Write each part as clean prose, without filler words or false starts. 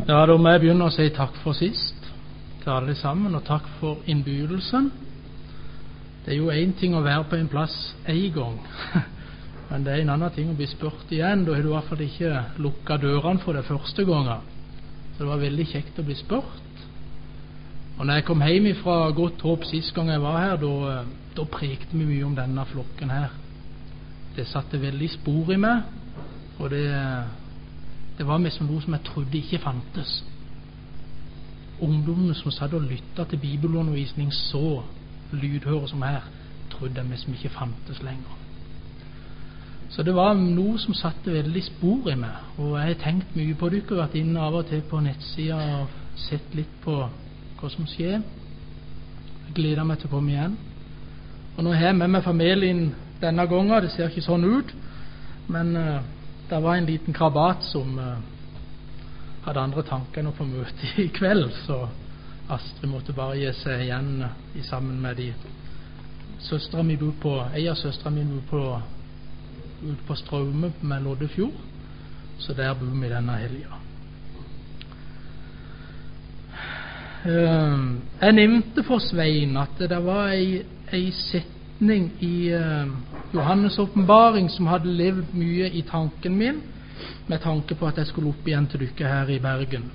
Ja, da må jeg begynne å si takk for sist til alle sammen, og takk for innbydelsen. Det er jo en ting å være på en plass en gang, men det er en annen ting å bli spurt igjen. Da har du i hvert fall ikke lukket dørene for det første gangen. Så det var veldig kjekt å bli spurt. Og når jeg kom hjem fra Godt Håp sist gang jeg var her, da prekte vi mye om denne flokken her. Det satte veldig spor i meg, og det var mest noe som jeg trodde ikke fantes. Ungdommene som satt og lyttet til bibelundervisning så lydhøre som her, trodde jeg mest ikke fantes lenger. Så det var noe som satte veldig spor i meg, og jeg har tenkt mye på det. Jeg har vært inne av og til på nettsida og sett litt på hva som skjer. Jeg gleder meg til å komme igjen. Og nå har jeg med meg familien denne gangen. Det ser ikke sånn ut, men det var en liten krabat som hadde andre tanker enn å få møte i kveld, så Astrid måtte bare gi seg igjen sammen med de. Søsteren min bor på, en av søstrene mine bor ute på Straume med Loddefjord, så der bor vi denne helgen. Jeg nevnte for Svein at det var en setning i Johannes' åpenbaring som hadde levd mye i tanken min, med tanke på at jeg skulle opp igjen til dere her i Bergen.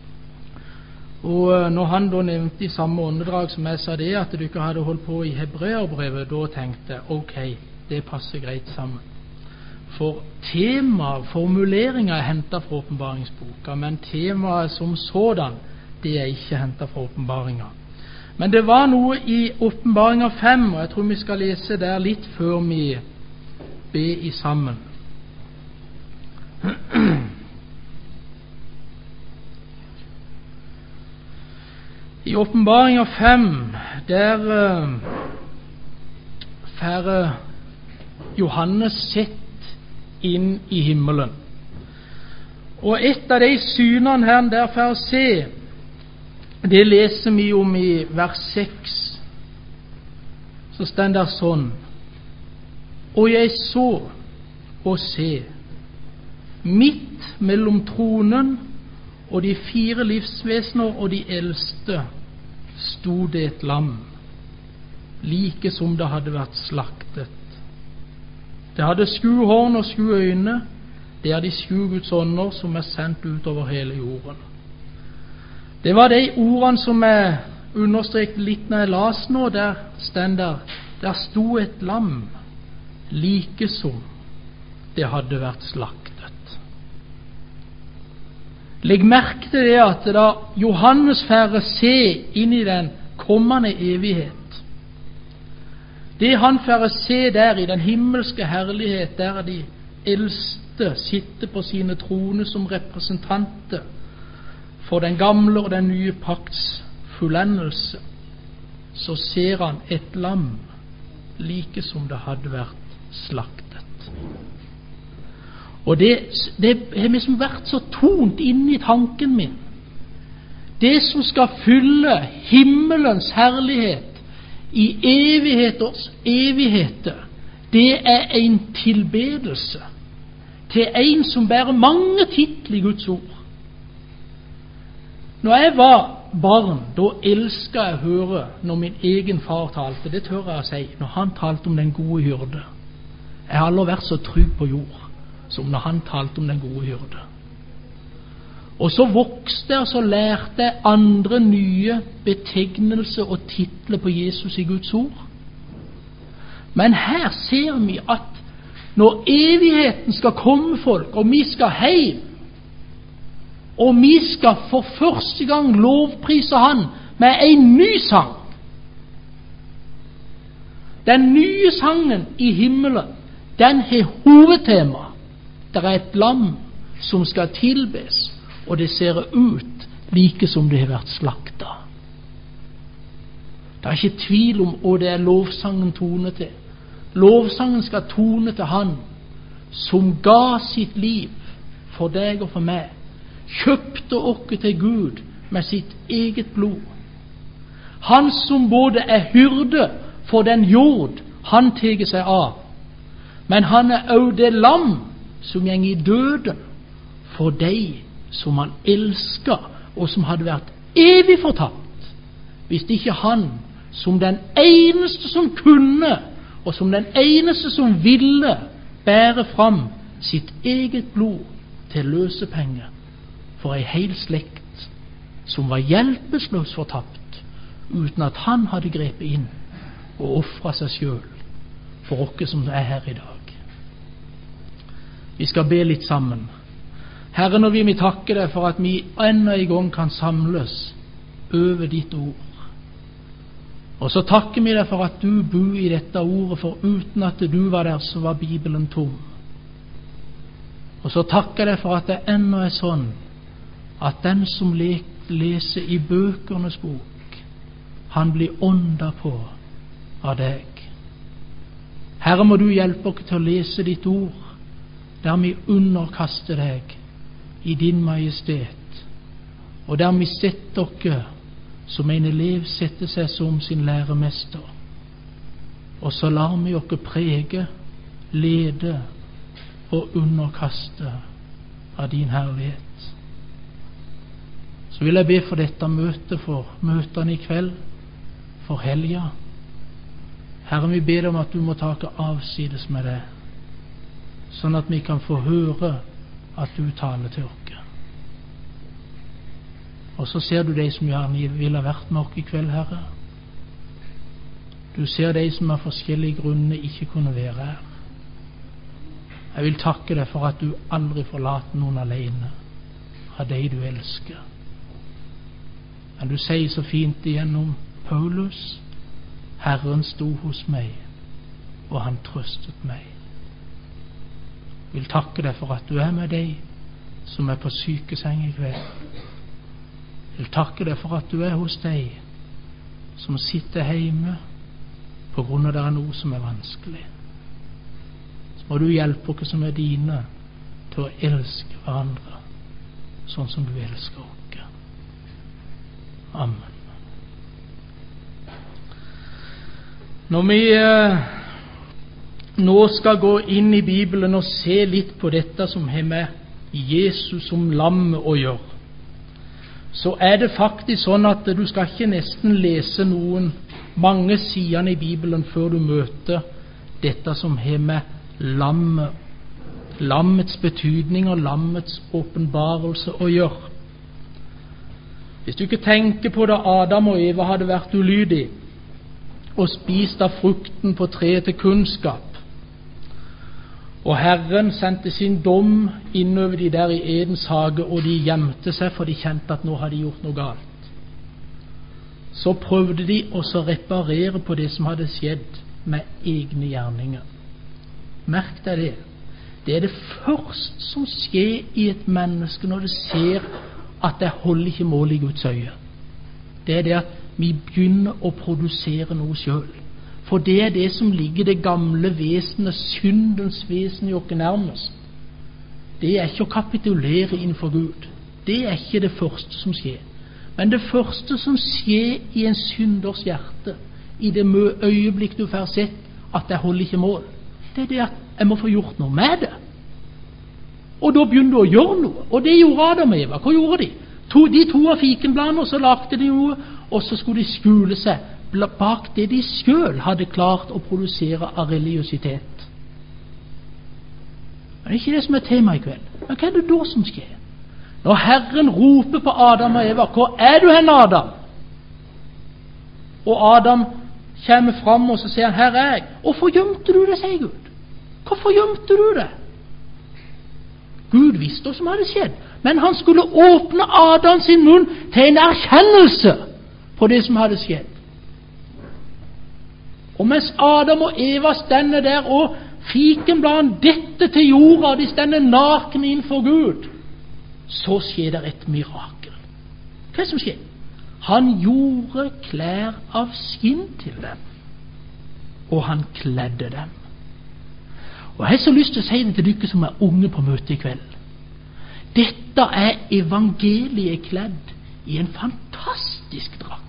Og når han da nevnte i samme åndedrag som jeg sa det, at dere hadde holdt på i Hebreerbrevet, da tenkte jeg, ok, det passer greit sammen. For temaet, formuleringen er hentet fra åpenbaringsboka, men temaet som sådan, det er ikke hentet fra åpenbaringen. Men det var noe i åpenbaringen 5, og jeg tror vi skal lese der litt før vi ber i sammen. I åpenbaringen 5 der får Johannes sett inn i himmelen, og et av de synene her der får se, det leser vi om i vers 6. Så står det sånn: og jeg så og se, midt mellom tronen og de 4 livsvesener og de eldste sto det et lam, like som det hadde vært slaktet. Det hadde 7 horn og 7 øyne. Det er de 7 Guds ånder som er sendt ut over hele jorden. Det var de ordene som jeg understrekte litt når jeg las nå. Der stender, der sto et lam, like som det hadde vært slaktet. Legg merke til det at da Johannes får se inn i den kommende evighet, det han får se der i den himmelske herlighet, der de eldste sitter på sine troner som representanter for den gamle og den nye pakts fullendelse, så ser han et lam like som det hadde vært slaktet. Og det har liksom vært så tont inne i tanken min. Det som skal fylle himmelens herlighet i evigheters evigheter, det er en tilbedelse til en som bærer mange titler i Guds ord. Når jeg var barn, da elsket jeg å høre når min egen far talte. Det tør jeg å si, når han talte om den gode hyrde. Jeg har aldri vært så trygg på jord som når han talte om den gode hyrde. Og så vokste jeg, og så lærte jeg andre nye betegnelser og titler på Jesus i Guds ord. Men her ser vi at når evigheten skal komme, folk, og vi skal hjem, og vi skal for første gang lovprise han med en ny sang. Den nye sangen i himmelen, den har hovedtema. Det er et lam som skal tilbes, og det ser ut like som det har vært slakta. Det er ikke tvil om hva det er lovsangen tone til. Lovsangen skal tone til han som ga sitt liv for deg og for meg, kjøpte oss til Gud med sitt eget blod. Han som både er hyrde for den jord han teger seg av, men han er også det lam som gjeng i døden for deg som han elsket, og som hadde vært evig fortapt, hvis ikke han, som den eneste som kunne, og som den eneste som ville, bære fram sitt eget blod til løsepenge for en hel slekt som var hjelpeløs fortapt, uten at han hadde grepet inn og offret seg selv for oss som er her i dag. Vi skal be litt sammen. Herre, nå vil vi takke deg for at vi enda en gang kan samles over ditt ord. Og så takker vi deg for at du bor i dette ordet, for uten at du var der, så var Bibelen tom. Og så takker jeg deg for at det enda er sånn at den som leser i bøkernes bok, han blir ånda på av deg. Herre, må du hjelpe oss til å lese ditt ord, der vi underkaster deg i din majestet, og der vi setter dere som en elev setter seg som sin læremester. Og så lar vi oss prege, lede og underkaste av din herlighet. Så vil jeg be for dette møtet, for møtene i kveld, for helga. Herre, vi ber om at du må ta avsides med det, sånn at vi kan få høre at du taler til oss. Og så ser du de som gjerne vil ha vært med oss i kveld, Herre. Du ser de som av forskjellige grunner ikke kunne være her. Jeg vil takke deg for at du aldri forlater noen alene av de du elsker. Men du sier så fint igjennom Paulus: Herren sto hos meg, og han trøstet meg. Jeg vil takke deg for at du er med de som er på sykeseng i kveld. Jeg vil takke deg for at du er hos deg som sitter hjemme på grunn av det er noe som er vanskelig. Så må du hjelpe oss som er dine, til å elske hverandre sånn som du elsker oss. Amen. Når vi nå skal gå inn i Bibelen og se litt på dette som har med Jesus som lam å gjøre, så er det faktisk sånn at du skal ikke nesten lese mange sidene i Bibelen før du møter dette som har med lammets betydning og lammets åpenbarelse å gjøre. Hvis du ikke tenker på da Adam og Eva hadde vært ulydige og spist av frukten på treet til kunnskap, og Herren sendte sin dom innover de der i Edens hage, og de gjemte seg for de kjente at nå hadde de gjort noe galt, så prøvde de også å reparere på det som hadde skjedd med egne gjerninger. Merk deg det. Det er det første som skjer i et menneske når det ser at det holder ikke mål i Guds øye. Det er det at vi begynner å produsere noe selv. For det er det som ligger det gamle vesenet, syndens vesen, i oss nærmest. Det er ikke å kapitulere innenfor Gud. Det er ikke det første som skjer. Men det første som skjer i en synders hjerte, i det øyeblikk du får sett at det holder ikke mål, det er det at jeg må få gjort noe med det. Og da begynner du å gjøre noe. Og det gjorde Adam og Eva. Hva gjorde de? De tok av fikenbladene, og så lagde de noe, og så skulle de skjule seg bak det de selv hadde klart å produsere av religiøsitet. Men det er ikke det som er tema i kveld. Men hva er det da som skjer? Når Herren roper på Adam og Eva: hvor er du hen, Adam? Og Adam kommer fram, og så sier han: her er jeg. Hvorfor gjemte du det, sier Gud. Hvorfor gjemte du det? Gud visste hva som hadde skjedd, men han skulle åpne Adam sin munn til en erkjennelse på det som hadde skjedd. Og mens Adam og Eva stender der, og fikenbladene detter til jorda, de stender nakne innenfor Gud, så skjer det et mirakel. Hva er det som skjer? Han gjorde klær av skinn til dem, og han kledde dem. Og jeg har så lyst til å si det til dere som er unge på møtet i kveld. Dette er evangeliet kledd i en fantastisk drakt.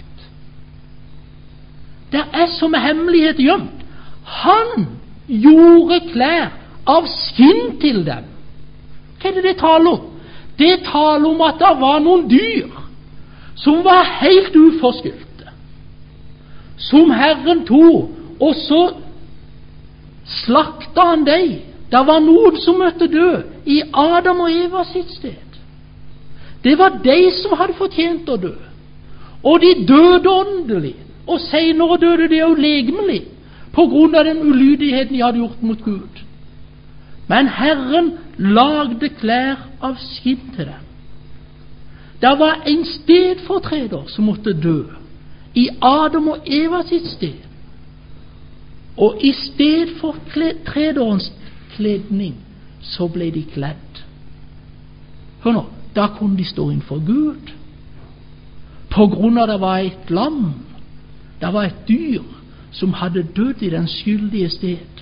Der er som hemmelighet gjemt. Han gjorde klær av skinn til dem. Hva er det det taler om? det taler om at det var noen dyr som var helt uforskyldte, som Herren tog, og så slakta han deg. Det var noen som måtte dø i Adam og Eva sitt sted. Det var de som hadde fortjent å dø, og de døde åndelig, og senere døde de jo legemlig på grunn av den ulydigheten de hadde gjort mot Gud. Men Herren lagde klær av skinn til dem. Det var en stedfortreder som måtte dø i Adam og Eva sitt sted, og i sted for trederens kledning så ble de kledd. Hør nå, da kunne de stå innenfor Gud på grunn av det var et lam, det var et dyr som hadde dødd i den skyldige sted.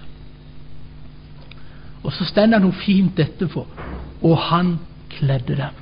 Og så stender det noe fint etterpå, og han kledde dem.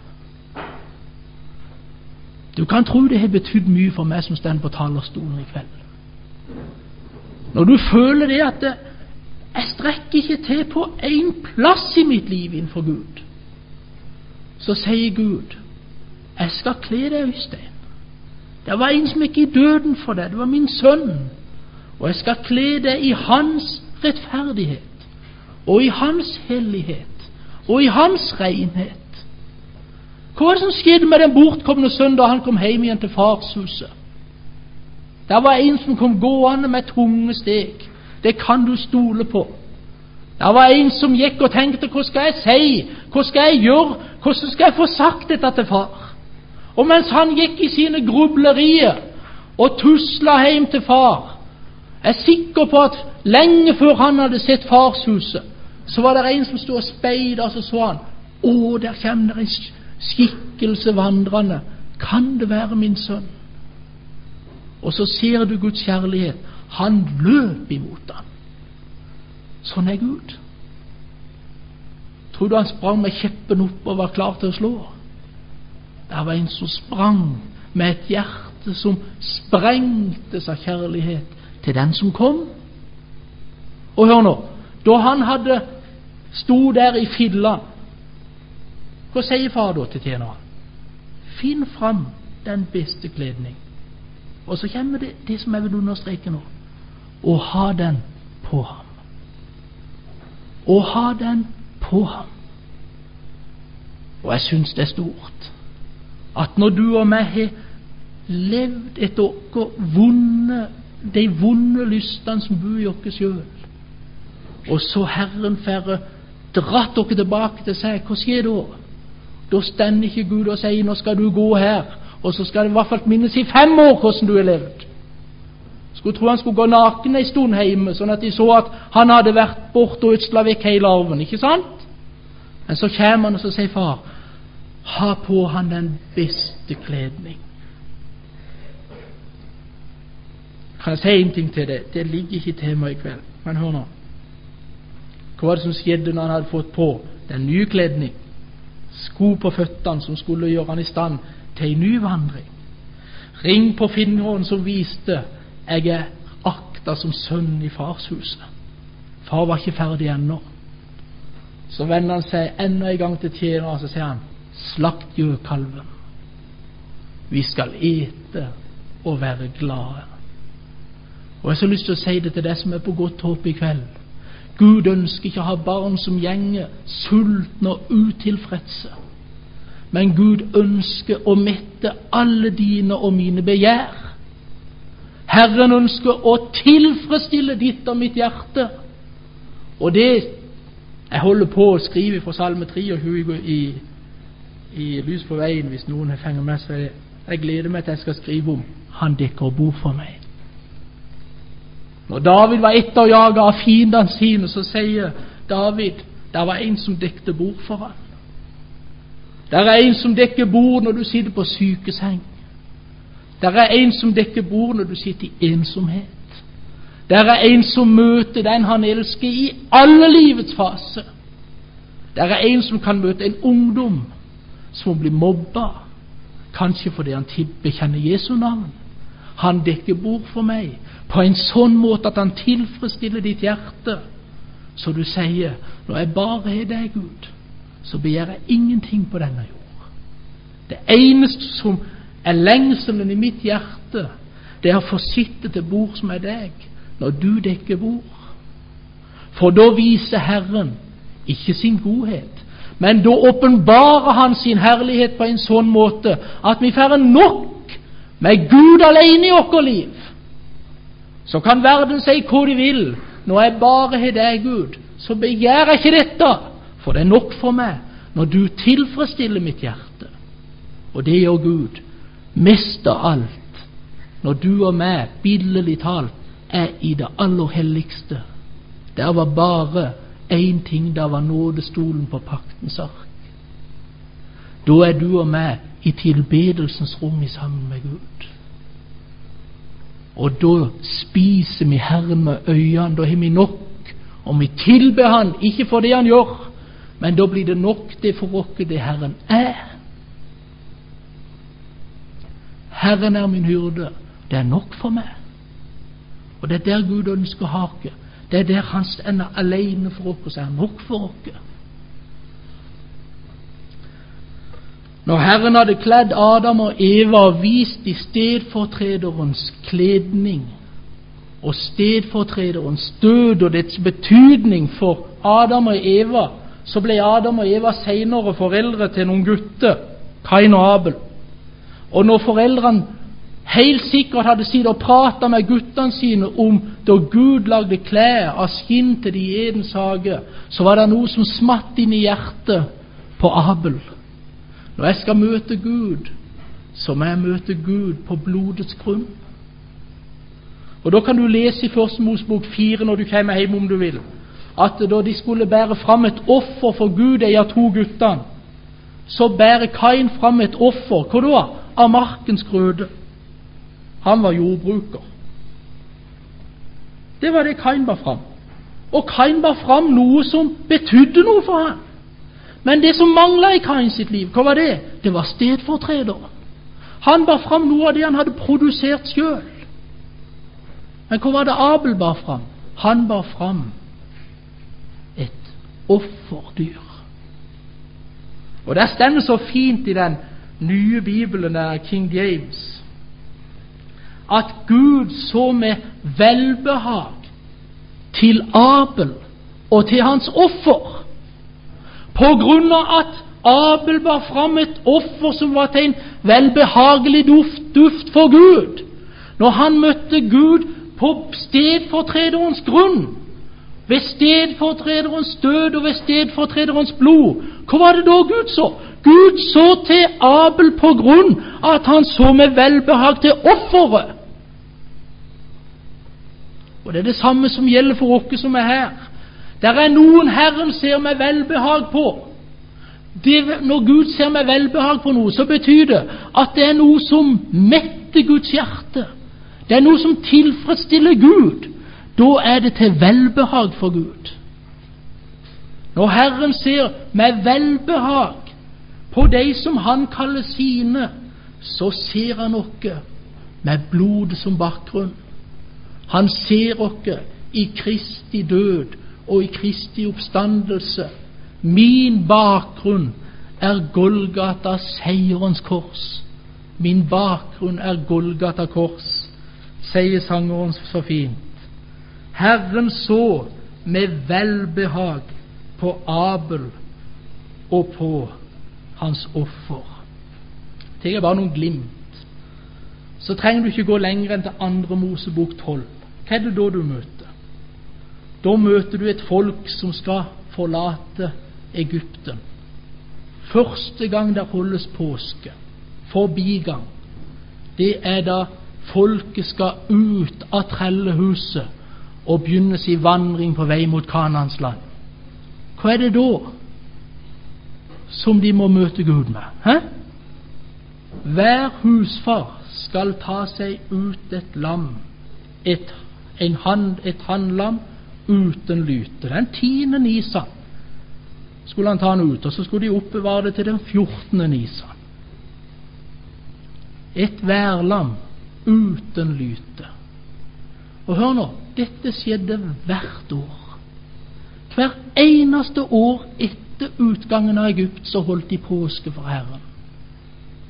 Du kan tro det har betydd mye for meg som stender på talerstolen i kveld. Når du føler det at jeg strekker ikke til på en plass i mitt liv innenfor Gud, så sier Gud, jeg skal kle deg, Øystein. Det var en som gikk i døden for deg, det var min sønn, og jeg skal kle deg i hans rettferdighet, og i hans hellighet, og i hans renhet. Hva var det som skjedde med den bortkomne sønn da han kom hjem igjen til farshuset? Det var en som kom gående med tunge steg. Det kan du stole på. Det var en som gikk og tenkte, hva skal jeg si? Hva skal jeg gjøre? Hvordan skal jeg få sagt dette til far? Og mens han gikk i sine grublerier og tusla hjem til far, jeg er sikker på at lenge før han hadde sett farshuset, så var det en som stod og speidet, og så han, der kommer det en skikkelse vandrende. Kan det være min sønn? Og så ser du Guds kjærlighet. Han løp imot ham. Sånn er Gud. Tror du han sprang med kjeppen opp og var klar til å slå? Det var en som sprang med et hjerte som sprengtes av kjærlighet til den som kom. Og hør nå, da han hadde stod der i filla, hva sier far da til tjeneren? Finn fram den beste kledning. Og så kommer det som jeg vil understreke nå, og ha den på ham. Og ha den på ham. Og jeg synes det er stort at når du og meg har levd etter de vonde lystene som bor i oss selv, og så Herren færre dratt dere tilbake til seg, hva skjer da? Da stender ikke Gud og sier, nå skal du gå her, og så skal det i hvert fall minnes i 5 år hvordan du har levd. Skulle tro han skulle gå naken en stund hjemme, sånn at de så at han hadde vært bort og utsla vekk hele arven, ikke sant? Men så kommer han og så sier far, ha på han den beste kledning. Kan jeg si en ting til det? Det ligger ikke i temaet i kveld, men hør nå. Hva var det som skjedde når han hadde fått på den nye kledning? Sko på føttene som skulle gjøre han i stand til en ny vandring. Ring på fingeren som viste jeg er akta som sønn i farshuset. Far var ikke ferdig ennå. Så vender han seg enda en gang til tjeneren, og så sier han, slakt gjøkalven. Vi skal ete og være glade. Og jeg har så lyst til å si det til deg som er på godt håp i kveld. Gud ønsker ikke å ha barn som gjenger sultne og utilfredse. Men Gud ønsker å mette alle dine og mine begjær. Herren ønsker å tilfredsstille ditt og mitt hjerte. Og det jeg holder på å skrive fra Salme 23 i Lys på veien, hvis noen har fengt med seg det. Jeg gleder meg til jeg skal skrive om han dekker bord for meg. Når David var etterjaget av fiendene sine, så sier David, det var en som dekte bord for han. Det er en som dekker bord når du sitter på sykeseng. Det er en som dekker bord når du sitter i ensomhet. Det er en som møter den han elsker i alle livets fase. Det er en som kan møte en ungdom som blir mobba, kanskje fordi han bekjenner Jesu navn. Han dekker bord for meg på en sånn måte at han tilfredsstiller ditt hjerte, så du sier, når jeg bare er deg, Gud, så begjærer jeg ingenting på denne jord. Det eneste som er lengselen i mitt hjerte, det er å få sitte til bords med deg når du dekker bord. For da viser Herren ikke sin godhet, men da åpenbarer Han sin herlighet på en sånn måte at vi får nok med Gud alene i vårt liv. Så kan verden si hva de vil. Når jeg bare har deg, Gud, så begjærer jeg ikke dette, for det er nok for meg når du tilfredsstiller mitt hjerte. Og det gjør Gud mest av alt når du og meg, billedlig talt, er i det aller helligste. Der var bare én ting, der var nådestolen på paktens ark. Da er du og meg i tilbedelsens rom sammen med Gud. Og da spiser vi Herren med øynene, da har vi nok, og vi tilber Han, ikke for det Han gjør, men da blir det nok det for oss det Herren er. Herren er min hyrde, det er nok for meg. Og det er der Gud ønsker å ha oss. Det er der Han ender alene for oss, er nok for oss. Når Herren hadde kledd Adam og Eva og vist de stedfortrederens kledning og stedfortrederens død og dets betydning for Adam og Eva, så ble Adam og Eva senere foreldre til noen gutter, Kain og Abel. Og når foreldrene helt sikkert hadde sittet og pratet med guttene sine om da Gud lagde klær av skinn til de i Edens hage, så var det noe som smatt inn i hjertet på Abel. Når jeg skal møte Gud, så må jeg møte Gud på blodets grunn. Og da kan du lese i 1. Mosebok 4 når du kommer hjem om du vil, at da de skulle bære fram et offer for Gud, de to guttene, så bærer Kain fram et offer. Hva da? Av markens grøde. Han var jordbruker. Det var det Kain bar fram. Og Kain bar fram noe som betydde noe for han. Men det som manglet i Kain sitt liv, hva var det? Det var stedfortreder. Han bar fram noe av det han hadde produsert selv. Men hva var det Abel bar fram? Han bar fram et offerdyr. Og det stender så fint i den nye Bibelen, King James, at Gud så med velbehag til Abel og til hans offer, på grunn av at Abel bar fram et offer som var til en velbehagelig duft for Gud. Når han møtte Gud på stedfortrederens grunn, ved stedfortrederens død og ved stedfortrederens blod, hva var det da Gud så? Gud så til Abel på grunn at han så med velbehag til offeret. Og det er det samme som gjelder for oss som er her. Der er noen Herren ser med velbehag på. Når Gud ser med velbehag på noe, så betyr det at det er noe som metter Guds hjerte. Det er noe som tilfredsstiller Gud. Da er det til velbehag for Gud. Når Herren ser med velbehag på de som Han kaller sine, så ser Han oss med blodet som bakgrunn. Han ser oss i Kristi død og i Kristi oppstandelse. Min bakgrunn er Golgata, seierens kors. Min bakgrunn er Golgata kors, sier sangeren så fint. Herren så med velbehag på Abel og på hans offer. Det er bare noen glimt. Så trenger du ikke gå lenger enn til 2. Mosebok 12. Hva er det da du møter? Da møter du et folk som skal forlate Egypten. Første gang der holdes påske, forbigang, det er da folket skal ut av trellehuset og begynne sin vandring på vei mot Kanaans land. Hva er det da som de må møte Gud med? Hver husfar skal ta seg ut et lam, et hannlam uten lyte. Den 10. Nisan skulle han ta den ut, og så skulle de oppbevare det til den 14. Nisan. Et værlam uten lyte. Og hør nå, dette skjedde hvert år. Hver eneste år etter utgangen av Egypt så holdt de påske for Herren.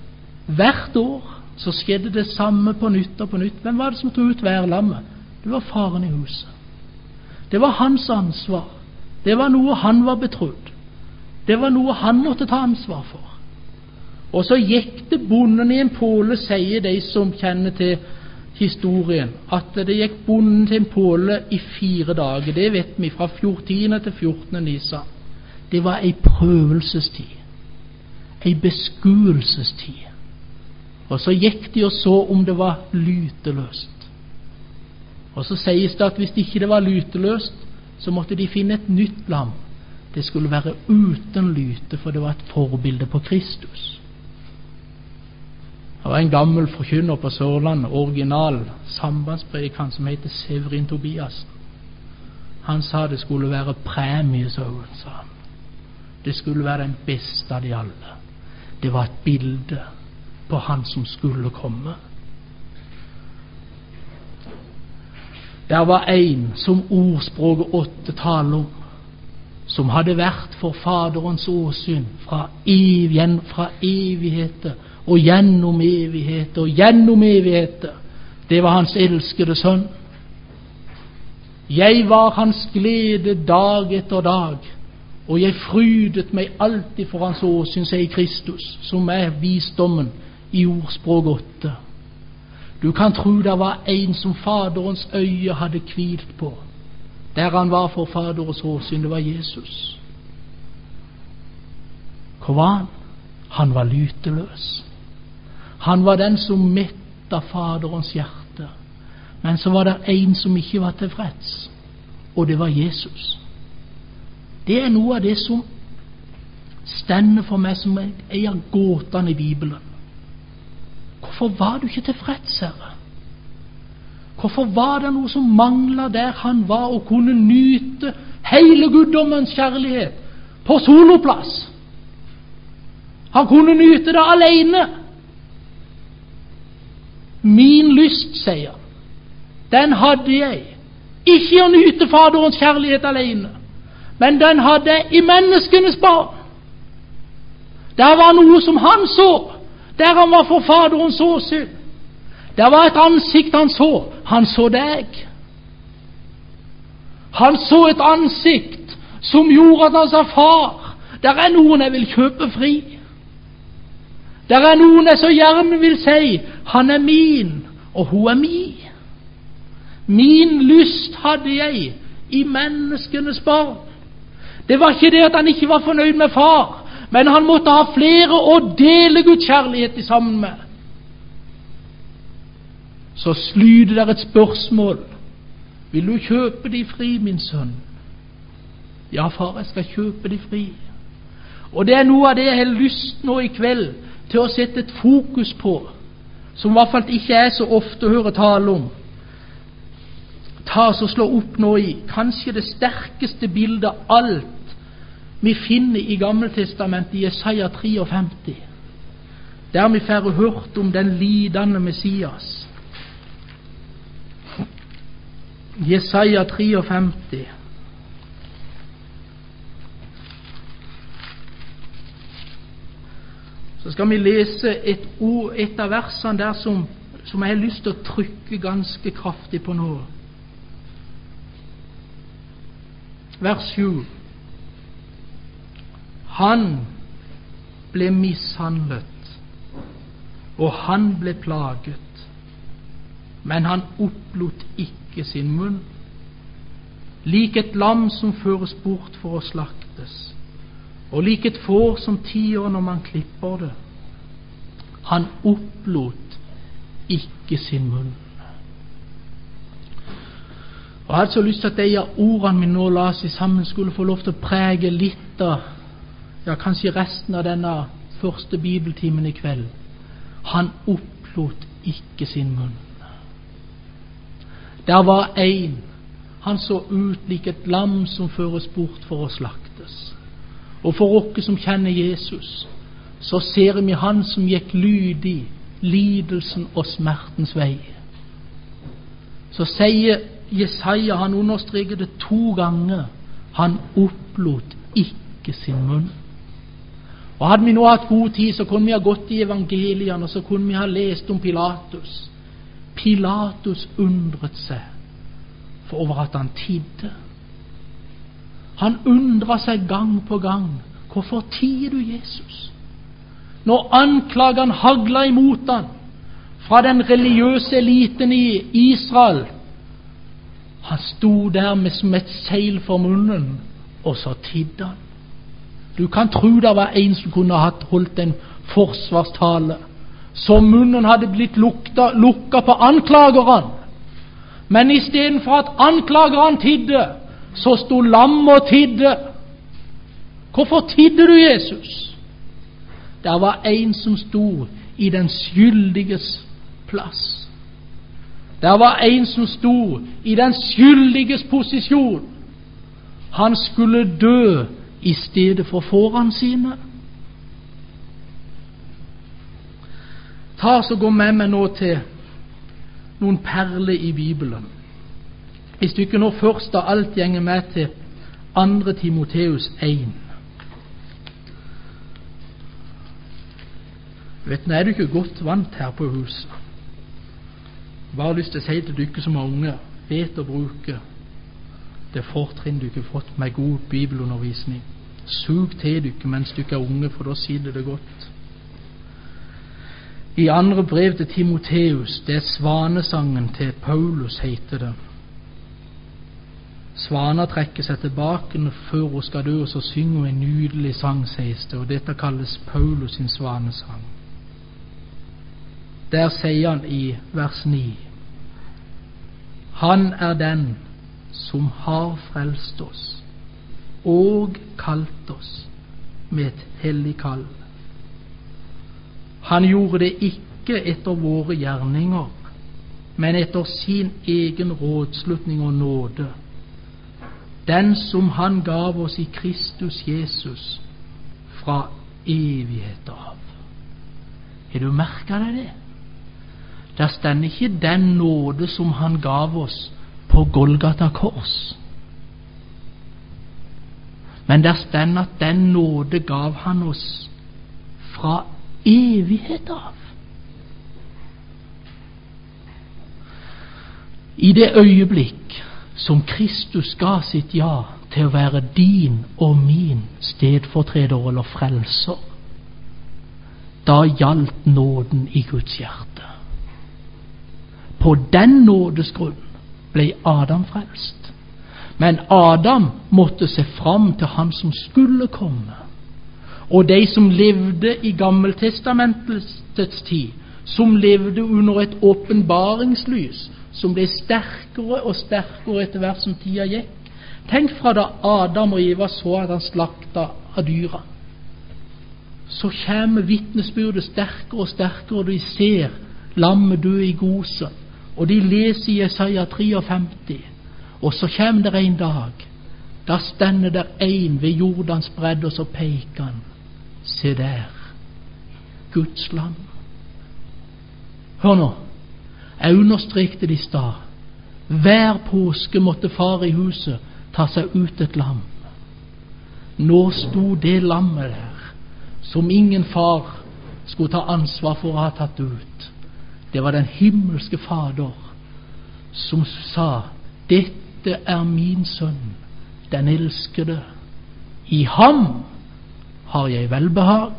Hvert år så skjedde det samme på nytt og på nytt. Hvem var det som tog ut værlammet? Det var faren i huset. Det var hans ansvar. Det var noe han var betrodd. Det var noe han måtte ta ansvar for. Og så gikk det bonden i en påle, sier de som kjenner til historien, at det gikk bonden til en påle i 4 dager. Det vet vi, fra 14. til 14. Nisan. Det var ei prøvelsestid, ei beskuelsestid. Og så gikk de og så om det var lyteløst. Og så sies det at hvis ikke det var lyteløst, så måtte de finne et nytt lam. Det skulle være uten lyte, for det var et forbilde på Kristus. Det var en gammel forkynner på Sørlandet, original sambandspredikant, som heter Severin Tobiasen. Han sa det skulle være premiesøvn, sa han. Det skulle være den beste av de alle. Det var et bilde på han som skulle komme. Der var en som ordspråket 8 taler om, som hadde vært for Faderens åsyn fra evigheter og gjennom evigheter og gjennom evigheter. Det var hans elskede sønn. Jeg var hans glede dag etter dag, og jeg frydet meg alltid for hans åsyn, sier Kristus, som er visdommen i ordspråk 8. Du kan tro det var en som Faderens øye hadde hvilt på, der han var for Faderens åsyn. Det var Jesus. Hva var han? Han var lyteløs. Han var den som mettet Faderens hjerte. Men så var det en som ikke var tilfreds, og det var Jesus. Det er noe av det som stender for meg som en av gåtene i Bibelen. Hvorfor var du ikke tilfreds, Herre? Hvorfor var det noe som manglet der han var, og kunne nyte hele guddommens kjærlighet på soloplass? Han kunne nyte det alene. Min lyst, sier han, den hadde jeg ikke å nyte Faderens kjærlighet alene, men den hadde jeg i menneskenes barn. Der var noe som han så, der han var for Faderens åsyn. Der var et ansikt han så. Han så deg. Han så et ansikt som gjorde at han sa: Far, der er noen jeg vil kjøpe fri. Der er noen jeg så gjerne vil si: han er min, og hun er mi. Min lyst hadde jeg i menneskenes barn. Det var ikke det at han ikke var fornøyd med far, men han måtte ha flere å dele Guds kjærlighet sammen med. Så lyder der et spørsmål: vil du kjøpe de fri, min sønn? Ja, far, jeg skal kjøpe de fri. Og det er noe av det jeg har lyst nå i kveld til å sette et fokus på, som i hvert fall ikke er så ofte å høre tale om. Ta oss og slå opp nå i kanskje det sterkeste bildet av alt vi finner i Gammeltestamentet, i Jesaja 53, der vi får hørt om den lidende Messias. Jesaja 53. Så skal vi lese et av versene der som jeg har lyst til å trykke ganske kraftig på nå. Vers 7. Han ble mishandlet, og han ble plaget, men han opplot ikke sin munn. Lik et lam som føres bort for å slaktes, og lik et får som tier når man klipper det. Han opplot ikke sin munn. Og jeg hadde så lyst til at de av ordene vi nå las i sammen skulle få lov til å prege litt av, ja, kanskje resten av denne første bibeltimen i kveld. Han opplot ikke sin munn. Der var en, han så ut lik et lam som føres bort for å slaktes. Og for oss som kjenner Jesus, så ser vi han som gikk lydig lidelsen og smertens vei. Så sier Jesaja, han understreker det 2 ganger, han opplot ikke sin munn. Og hadde vi nå hatt god tid, så kunne vi ha gått i evangeliene, og så kunne vi ha lest om Pilatus. Pilatus undret seg over at han tidde. Han undret seg gang på gang. Hvorfor tider du, Jesus? Når anklagene hagla imot han fra den religiøse eliten i Israel, han sto der som et seil for munnen, og så tidde han. Du kan tro det var en som kunne holdt en forsvarstale, så munnen hadde blitt lukket på anklageren. Men i stedet for at anklageren tidde, så sto lammet og tidde. Hvorfor tidde du, Jesus? Der var en som sto i den skyldiges plass. Der var en som sto i den skyldiges posisjon. Han skulle dø i stedet for foran sine. Ta så gå med meg nå til noen perler i Bibelen. Hvis du ikke nå først av alt gjenger med til 2. Timoteus 1. Vet du, er du ikke godt vant her på huset? Bare lyst til å si til dere som er unge, vet å bruke det fortrinn du ikke har fått med god bibelundervisning. Sug til dere mens dere er unge, for da sitter det godt. I 2. brev til Timoteus, det er svanesangen til Paulus, heter det. Svana trekker seg tilbake før hun skal dø, og så synger hun en nydelig sang, sies det, og dette kalles Paulus sin svanesang. Der sier han i vers 9: Han er den som har frelst oss og kalt oss med et hellig kall. Han gjorde det ikke etter våre gjerninger, men etter sin egen rådslutning og nåde, den som han gav oss i Kristus Jesus fra evighet av. Har du merket deg det? Der stender ikke den nåde som han gav oss på Golgata kors, men der stender at den nåde gav han oss fra evighet av. I det øyeblikk som Kristus ga sitt ja til å være din og min stedfortreder eller frelser, da gjaldt nåden i Guds hjerte. På den nådes grunn ble Adam frelst. Men Adam måtte se fram til han som skulle komme. Og de som levde i Gammeltestamentets tid, som levde under et åpenbaringslys, som ble sterkere og sterkere etter hvert som tida gikk. Tenk fra da Adam og Eva så at han slakta av dyra. Så kommer vitnesbyrdet sterkere og sterkere, og de ser lammet dø i Gosen. Og de leser i Jesaja 53, og så kommer det en dag, da stender der en ved Jordans bredd, og så peker han: se der, Guds lam. Hør nå, jeg understrekte det i stad. Hver påske måtte far i huset ta seg ut et lam. Nå sto det lammet der, som ingen far skulle ta ansvar for å ha tatt ut. Det var den himmelske Fader som sa: dette er min sønn, den elskede. I ham har jeg velbehag.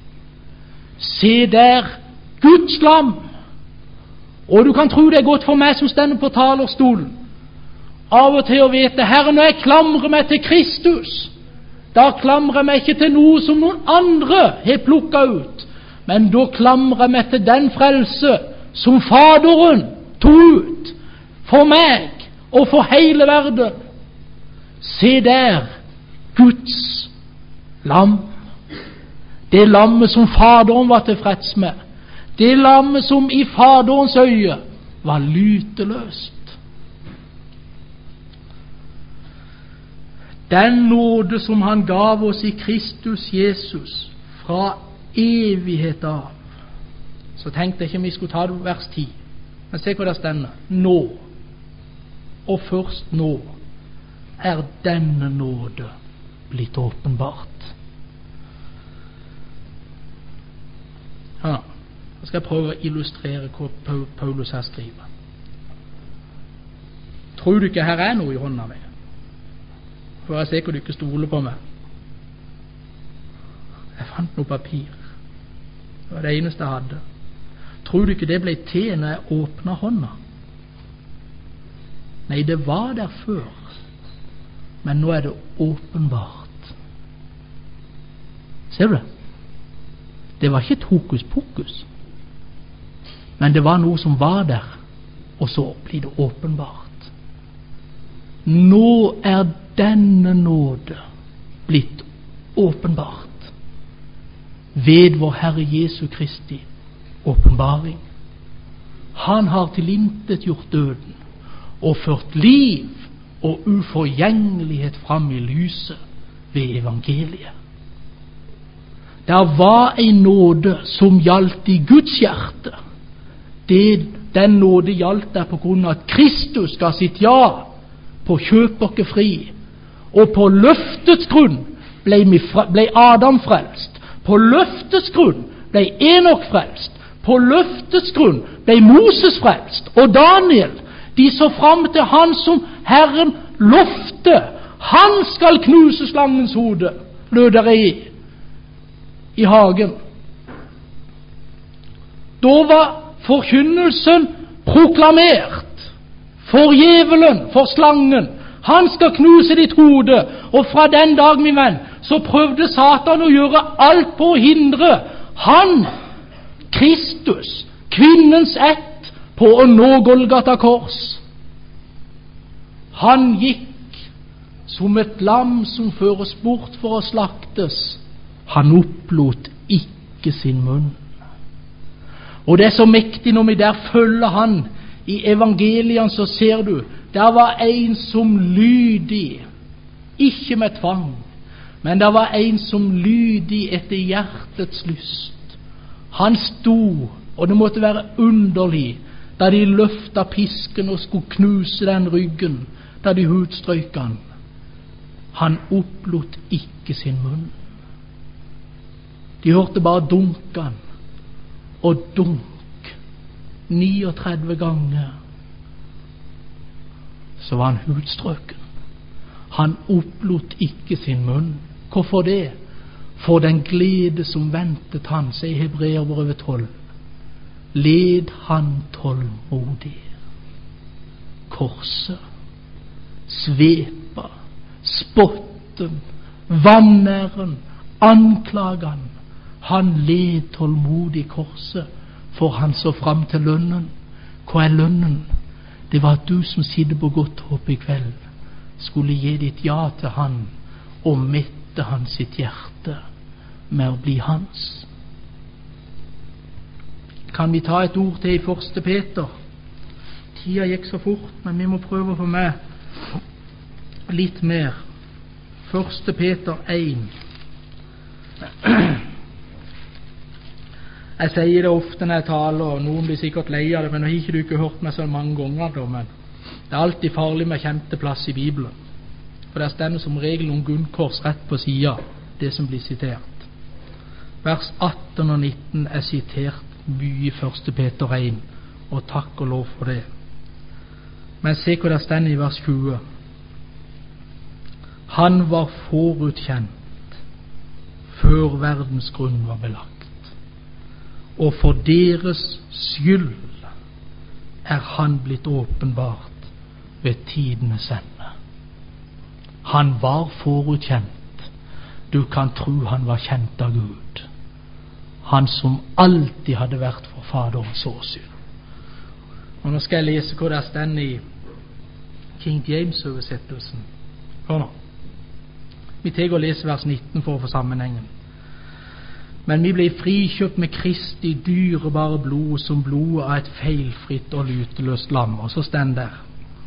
Se der, Guds lam. Og du kan tro det er godt for meg som stender på talerstolen av og til å vite: Herre, når jeg klamrer meg til Kristus, da klamrer jeg meg ikke til noe som noen andre har plukket ut, men da klamrer jeg meg til den frelse som Faderen tog ut for meg og for hele verden. Se der, Guds lam. Det lammet som Faderen var tilfreds med. Det lammet som i Faderens øye var lyteløst. Den nåde som han gav oss i Kristus Jesus fra evighet av. Så tenkte jeg ikke vi skulle ta det på vers 10. Men se hva det stender. Nå, og først nå, er denne nåde blitt åpenbart. Så skal jeg prøve å illustrere hva Paulus her skriver. Tror du ikke her er noe i hånda mi? For jeg ser hvor du ikke stoler på meg. Jeg fant noe papir. Det var det eneste jeg hadde. Tror du ikke det ble til når jeg åpnet hånda? Nei, det var der før, men nå er det åpenbart. Ser du det? Det var ikke et hokus pokus, men det var noe som var der, og så blir det åpenbart. Nå er denne nåde blitt åpenbart ved vår Herre Jesu Kristi åpenbaring. Han har tilintetgjort døden og ført liv og uforgjengelighet fram i lyset ved evangeliet. Der var en nåde som gjaldt i Guds hjerte. Den nåde gjaldt der på grunn av at Kristus ga sitt ja på kjøp og fri, og på løftets grunn ble Adam frelst. På løftets grunn ble Enok frelst. På løftets grunn ble Moses frelst. Og Daniel, de så fram til han som Herren lovte. Han skal knuse slangens hode, lød det i hagen. Da var forkynnelsen proklamert for djevelen, for slangen. Han skal knuse ditt hode. Og fra den dag, min venn, så prøvde Satan å gjøre alt på å hindre han, Kristus, kvinnens ett, på å nå Golgata kors. Han gikk som et lam som føres bort for å slaktes. Han opplot ikke sin munn. Og det er så mektig når vi der følger han i evangeliene, så ser du, der var en som lydig, ikke med tvang, men der var en som lydig etter hjertets lyst. Han sto, og det måtte være underlig, da de løfta pisken og skulle knuse den ryggen, da de hudstrøyk han. Han opplot ikke sin munn. De hørte bare dunkan og dunk 39 ganger. Så var han hudstrøken. Han opplot ikke sin munn. Hvorfor det? For den glede som ventet han, sier Hebreerbrevet 12, led han tålmodig. Korset, svepa, spotten, vanæren, anklagen. Han led tålmodig korset, for han så fram til lønnen. Hva er lønnen? Det var at du som sitter på godt håp i kveld, skulle gi ditt ja til han, og mette han sitt hjerte med å bli hans. Kan vi ta et ord til i 1. Peter? Tida gikk så fort, men vi må prøve å få med litt mer. 1. Peter 1. Jeg sier det ofte når jeg taler, og noen blir sikkert lei av det, men nå har ikke du ikke hørt meg så mange ganger da, men det er alltid farlig med kjente plass i Bibelen, for der stender som regel noen gullkors rett på siden, det som blir sitert. Vers 18 og 19 er sitert mye i 1. Peter 1, og takk og lov for det. Men se hva der stender i vers 20. Han var forutkjent før verdens grunn var belagt, og for deres skyld er han blitt åpenbart ved tidenes ende. Han var forutkjent. Du kan tro han var kjent av Gud. Han som alltid hadde vært for Faderens åsyn. Og nå skal jeg lese hva der stender i King James-oversettelsen. Hør nå. Vi tar og leser vers 19 for å få sammenhengen. Men vi ble frikjøpt med Kristi dyrebare blod, som blodet av et feilfritt og lyteløst lam. Og så stender der: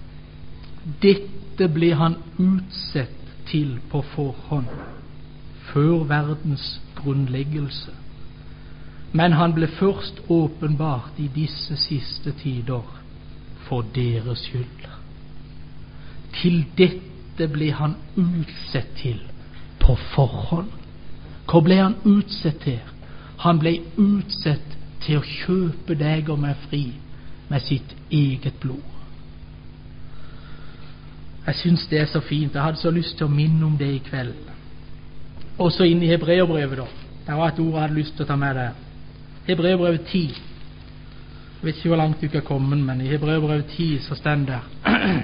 dette ble han utsett til på forhånd, før verdens grunnleggelse. Men han ble først åpenbart i disse siste tider for deres skyld. Til dette ble han utsett til på forhånd. Hva ble han utsett til? Han ble utsett til å kjøpe deg og meg fri med sitt eget blod. Jeg synes det er så fint. Jeg hadde så lyst til å minne om det i kveld. Også inn i Hebreerbrevet da. Det var et ord jeg hadde lyst til å ta med der. Hebreerbrevet 10. Jeg vet ikke hvor langt du ikke er kommet, men i Hebreerbrevet 10 så stender det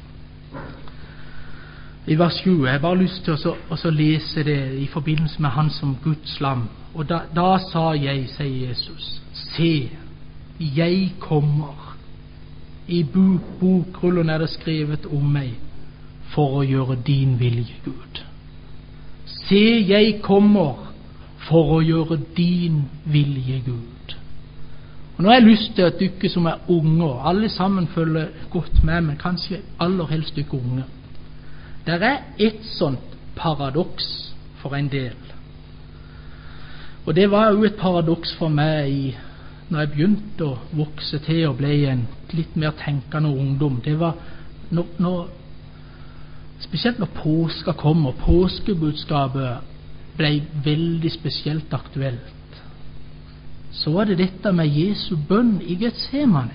i vers 7. Jeg har bare lyst til å lese det i forbindelse med han som Guds lam. Og da sa jeg, sier Jesus, se, jeg kommer. I bokrullen er det skrevet om meg for å gjøre din vilje, Gud. Se, jeg kommer for å gjøre din vilje, Gud. Og nå har jeg lyst til at dere som er unge, og alle sammen følger godt med, men kanskje aller helst dere unge. Det er et sånt paradoks for en del. Og det var jo et paradoks for meg når jeg begynte å vokse til og ble en litt mer tenkende ungdom. Det var spesielt når påska kom og påskebudskapet ble veldig spesielt aktuelt, så var det dette med Jesu bønn i Getsemane.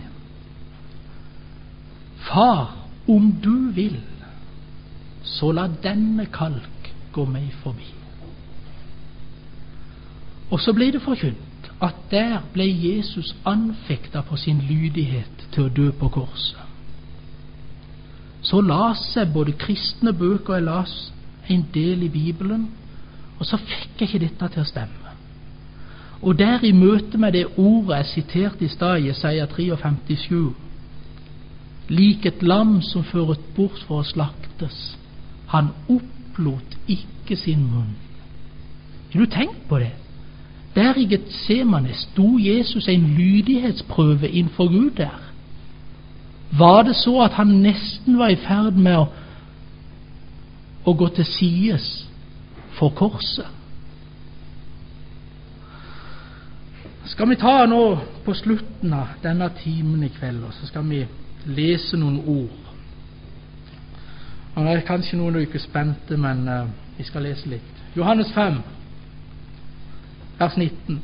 Far, om du vil, så la denne kalk gå meg forbi. Og så ble det forkynt at der ble Jesus anfektet på sin lydighet til å dø på korset. Så las jeg både kristne bøker, og jeg las en del i Bibelen, og så fikk jeg ikke dette til å stemme. Og der i møte med det ordet jeg siterte i stad, Jesaja 53:7, lik et lam som føret bort for å slaktes, han opplot ikke sin munn. Har du tenkt på det? Der i Getsemane sto Jesus en lydighetsprøve innfor Gud der. Var det så at han nesten var i ferd med å gå til sides for korset? Skal vi ta nå på slutten av denne timen i kveld, og så skal vi lese noen ord. Og det er kanskje noen av dere spente, men vi skal lese litt. Johannes 5, vers 19.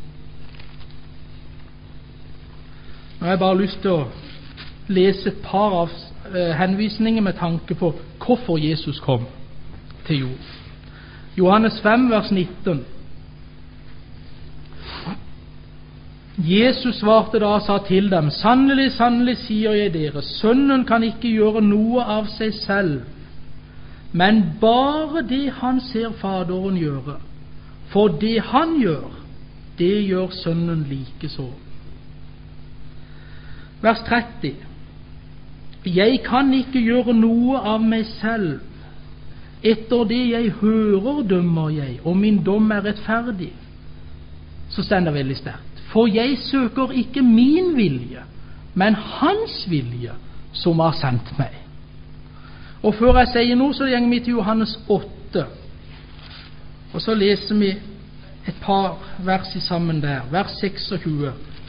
Nå har jeg bare lyst til å lese et par av henvisninger med tanke på hvorfor Jesus kom til jord. Johannes 5, vers 19. Jesus svarte da og sa til dem, sannelig, sannelig sier jeg dere, sønnen kan ikke gjøre noe av seg selv, men bare det han ser Faderen gjøre. For det han gjør, det gjør sønnen likeså. Vers 30. Jeg kan ikke gjøre noe av meg selv. Etter det jeg hører, dømmer jeg, og min dom er rettferdig. Så stender det veldig sterkt. For jeg søker ikke min vilje, men hans vilje som har sendt meg. Og før jeg sier noe, så går vi til Johannes 8. Og så leser vi et par vers sammen der. Vers 26.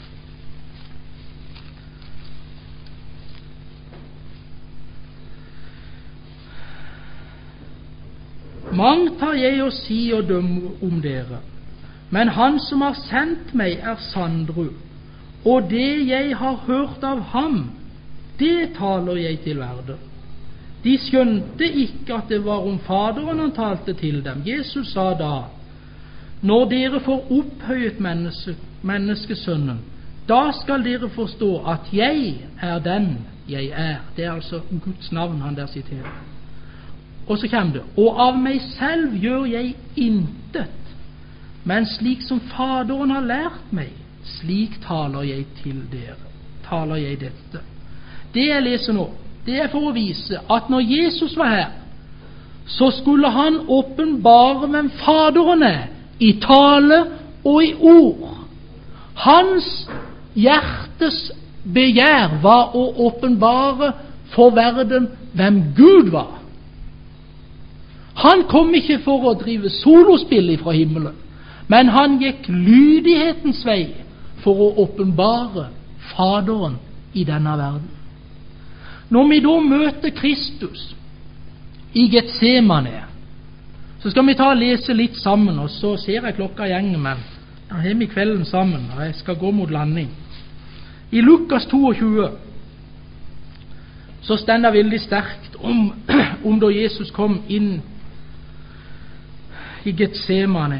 Mangt har jeg å si og dømme om dere, men han som har sendt meg er sannru, og det jeg har hørt av ham, det taler jeg til verden. De skjønte ikke at det var om Faderen han talte til dem. Jesus sa da, når dere får opphøyet menneskesønnen, da skal dere forstå at jeg er den jeg er. Det er altså Guds navn han der siterer. Og så kommer det, og av meg selv gjør jeg intet, men slik som Faderen har lært meg, slik taler jeg til dere. Taler jeg dette. Det jeg leser nå, det er for å vise at når Jesus var her, så skulle han åpenbare hvem Faderen er, i tale og i ord. Hans hjertes begjær var å åpenbare for verden hvem Gud var. Han kom ikke for å drive solospill fra himmelen, men han gikk lydighetens vei for å åpenbare Faderen i denne verden. Når vi da møter Kristus i Getsemane, så skal vi ta og lese litt sammen, og så ser jeg klokka gjenger, men Nå har vi kvelden sammen, og jeg skal gå mot landing. I Lukas 22 så stender det veldig sterkt om da Jesus kom inn i Getsemane.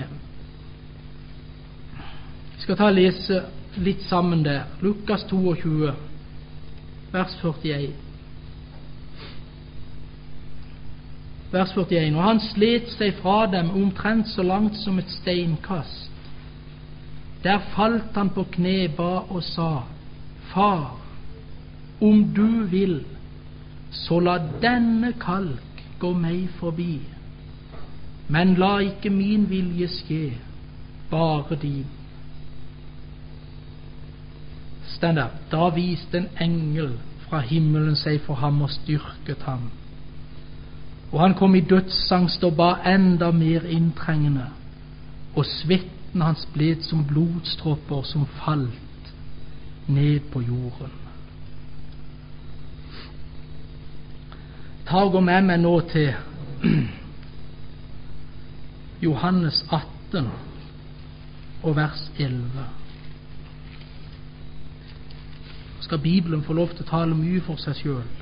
Vi skal ta og lese litt sammen der. Lukas 22, vers 41. Vers 41. Og han slet seg fra dem omtrent så langt som et steinkast. Der falt han på kne, ba og sa: Far, om du vil, så la denne kalk gå meg forbi. Men la ikke min vilje skje, bare din. Stand der. Da viste en engel fra himmelen seg for ham og styrket ham. Og han kom i dødsangst og ba enda mer inntrengende, og svetten hans ble som blodstråper som falt ned på jorden. Ta og gå med meg nå til Johannes 18 og vers 11. Skal Bibelen få lov til å tale mye for seg selv.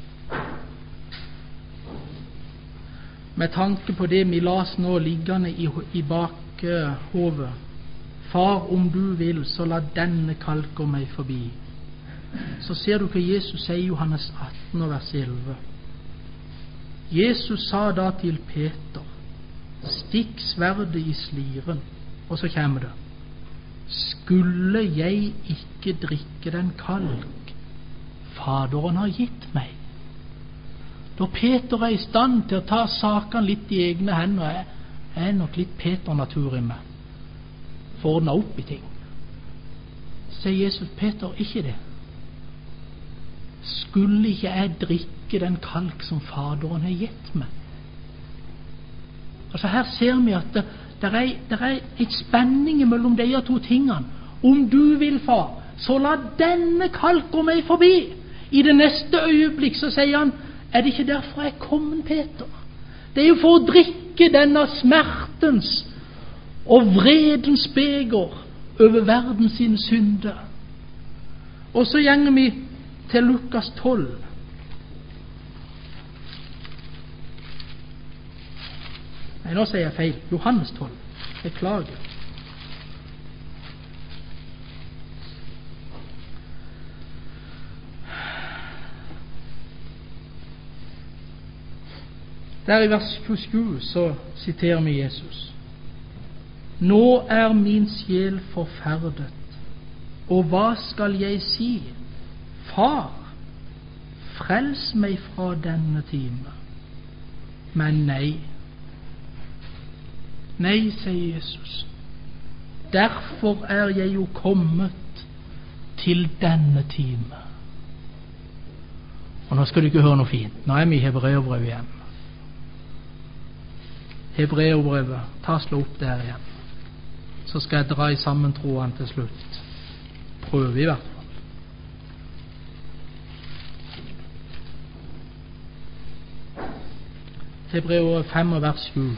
Med tanke på det vi las nå liggende i bakhovet: Far, om du vil, så la denne kalk gå meg forbi. Så ser du hva Jesus sier i Johannes 18 og vers 11. Jesus sa da til Peter: Stikk sverdet i sliren. Og så kommer det: Skulle jeg ikke drikke den kalk Faderen har gitt meg? Da Peter er i stand til å ta sakene litt i egne hender, er nok litt Peter-natur i meg, for å ordne opp i ting. Så sier Jesus: Peter, ikke det. Skulle ikke jeg drikke den kalk som Faderen har gitt meg? Altså her ser vi at det er et spenning mellom de to tingene. Om du vil, far, så la denne kalk gå meg forbi. I det neste øyeblikk så sier han: Er det ikke derfor jeg er kommet, Peter? Det er jo for å drikke denne smertens og vredens beger over verden sine synder. Og så gjenger vi til Lukas 12. Nei, nå sier jeg feil. Johannes 12. Beklager. Der i vers 27 så siterer vi Jesus: Nå er min sjel forferdet, og hva skal jeg si? Far, frels meg fra denne time. Men nei. Nei, sier Jesus. Derfor er jeg jo kommet til denne time. Og nå skal du ikke høre noe fint. Nå er vi i Hebreerbrevet igjen. Hebreerbrevet, slå opp der igjen. Så skal jeg dra i sammen troen til slutt. Prøve i hvert fall. Hebreerbrevet 5 og vers 7.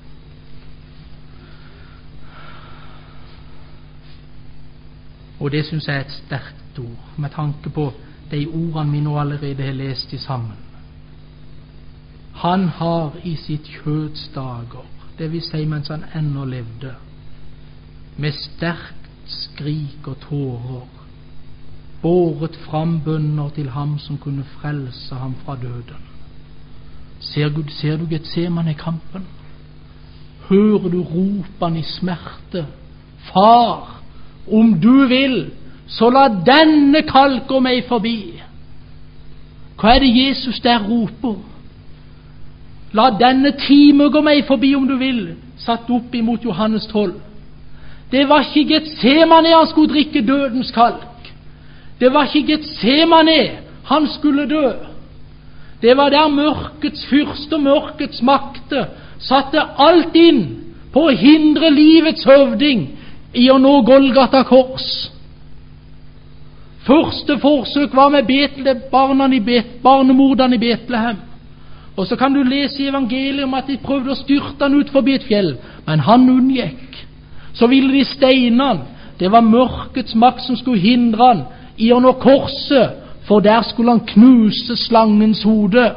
Og det synes jeg er et sterkt ord, med tanke på de ordene vi nå allerede har lest i sammen. Han har i sitt kjøds dager, det vil si mens han ennå levde, med sterkt skrik og tårer, båret fram bønner til ham som kunne frelse ham fra døden. Ser du Getsemane-kampen? Hører du ropene i smerte? Far, om du vil, så la denne kalk gå meg forbi. Hva er det Jesus der roper? La denne time gå meg forbi om du vil, satt opp imot Johannes 12. Det var ikke Getsemane han skulle drikke dødens kalk. Det var ikke Getsemane han skulle dø. Det var der mørkets fyrste og mørkets makter satte alt inn på å hindre livets høvding i å nå Golgata kors. Første forsøk var med barnemordene i Betlehem. Og så kan du lese i evangeliet om at de prøvde å styrte han ut forbi et fjell, men han unngikk. så ville de steine han. Det var mørkets makt som skulle hindre han i å nå korset, for der skulle han knuse slangens hode.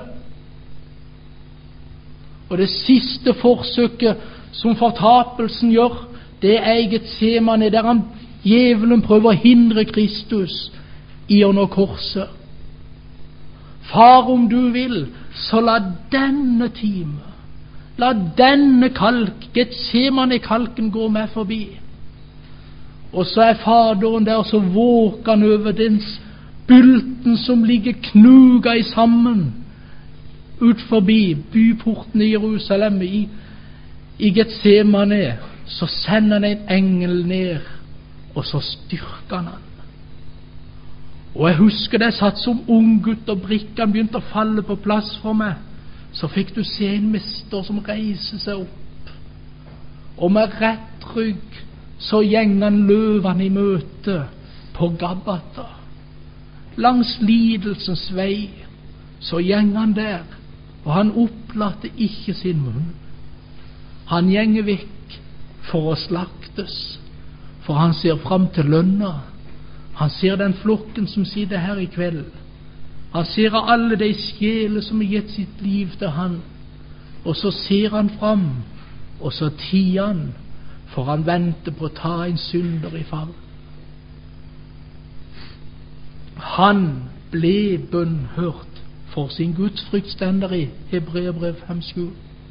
Og det siste forsøket som fortapelsen gjør, det er i Getsemane, der djevelen prøver å hindre Kristus i å nå korset. Far, om du vil, så la denne time, la denne Getsemane-kalken gå meg forbi. Og så er Faderen der, så våker han over den bulten som ligger knuga i sammen ut forbi byporten i Jerusalem, i Getsemane. Så sender han en engel ned, og så styrker han. Og jeg husker det, jeg satt som ung gutt, og brikkene begynte å falle på plass for meg. Så fikk du se en mester som reiser seg opp, og med rett rygg så gjenger han løvene i møte på Gabbata. Langs lidelsens vei så gjenger han der, og han opplater ikke sin munn. Han gjenger vekk for å slaktes, for han ser fram til lønna. Han ser den flokken som sitter her i kveld. Han ser alle de sjeler som har gitt sitt liv til han. Og så ser han fram, og så tier han, for han venter på å ta en synder i fall. Han ble bønnhørt for sin gudsfrykt, stender i Hebreerbrev 5:7.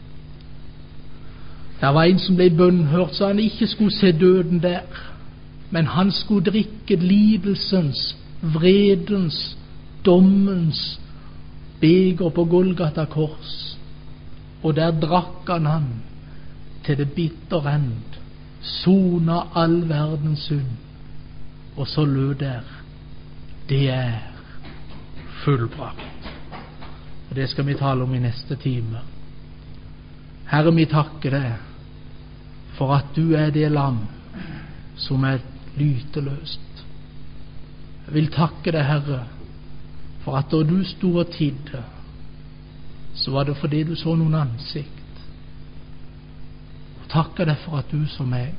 Det var en som ble bønnhørt så han ikke skulle se døden der, men han skulle drikke lidelsens, vredens, dommens beger på Golgata kors. Og der drakk han til det bitter end, sona all verdens synd. Og så lød der: det er fullbrakt. Og det skal vi tale om i neste time. Herre, vi takker deg for at du er det lam som er lyteløst. Jeg vil takke deg, Herre, for at da du sto og tidde, så var det fordi du så noen ansikt. Og takker deg for at du så meg.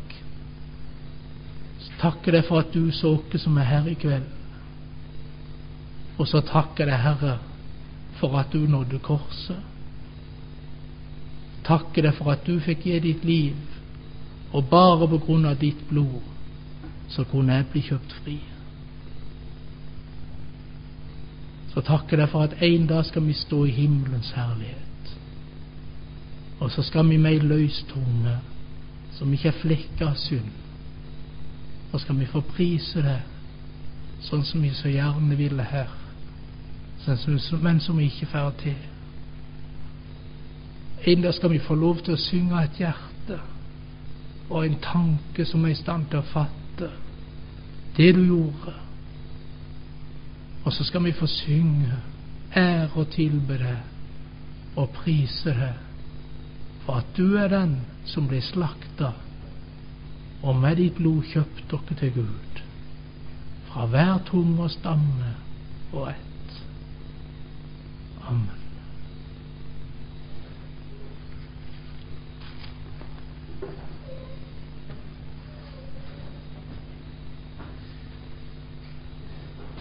Takker deg for at du så oss som er her i kveld. Og så takker deg, Herre, for at du nådde korset. Takker deg for at du fikk gi ditt liv, og bare på grunn av ditt blod så kunne jeg bli kjøpt fri. Så takker jeg for at en dag skal vi stå i himmelens herlighet, og så skal vi med en løs tunge som ikke er flekket av synd, og skal vi få prise det sånn som vi så gjerne ville her, men som vi ikke får til. En dag skal vi få lov til å synge et hjerte og en tanke som er i stand til å fatte det du gjorde. Og så skal vi få synge, ære og tilbe deg og prise deg for at du er den som ble slaktet, og med ditt blod kjøpt dere til Gud fra hver tunge og stamme og ett.